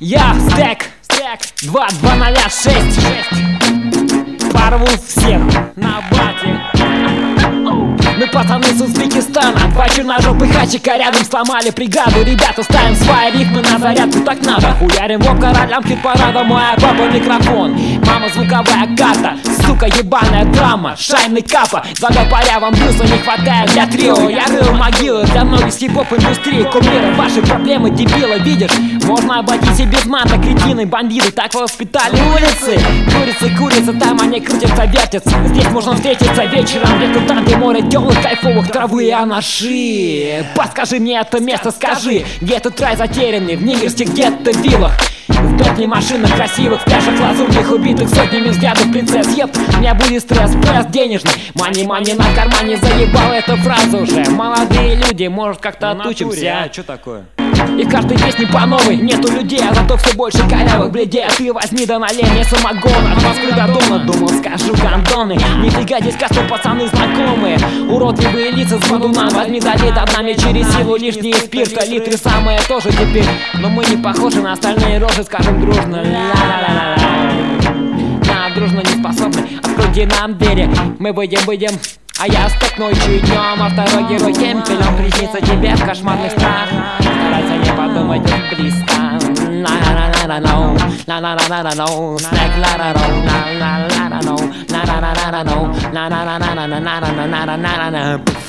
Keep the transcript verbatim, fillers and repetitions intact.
Я стек, стек, два, два, ноля, шесть, шесть. Порву всех на бате. Мы пацаны с Узбекистана, два черножопых хачика рядом сломали бригаду. Ребята, ставим свои рифмы на зарядку, так надо. Хуярим в королям хит-парада, моя папа микрофон, мама звуковая карта. Сука, ебаная драма, Шайн и Капа. Благопаря вам Брюса не хватает для трио. Я рыл могилы для многих с хип-хоп индустрии. Кумиры, ваши проблемы, дебилы, видишь? Можно обойтись и без мата, кретины, бандиты. Так воспитали улицы. Курицы, курицы, там они крутятся, вертятся. Здесь можно встретиться вечером, где-то там, где море тёмных, кайфовых, травы и анаши. Подскажи мне это место, скажи, где этот рай затерянный, в нигерских где-то виллах. В Бентли машинах красивых, в пляжах лазурных, убитых сотнями взглядов принцесс. Еп, у меня будет стресс, пресс денежный. Мани-мани на кармане, заебал эту фразу уже. Молодые люди, может как-то отучимся. А что такое? И в каждой песне по новой нету людей, а зато все больше корявых бледей. А ты возьми да налей мне самогон от Москвы до Дона. Думал, скажу гандоны, нифига здесь кастом пацаны знакомые. Уродливые лица с бандуна, возьми долей до нами через силу. Лишние спирта, литры самое тоже теперь. Но мы не похожи на остальные рожи, скажем дружно. Ла-ла-ла-ла. На дружно не способны, откройте нам двери, мы выйдем, выйдем. А я стек ночью и днем, а второй герой кемпелем приснится тебе в кошмарных страх. Старайся не подумать близко. La-la-la-la-la-no, la-la-la-la-la-no, стек ла-ла-ла-ла, la-la-la-la-no, la-la-la-la-la-no, la-la-la-la-la-la-la-la-la-la-la-la.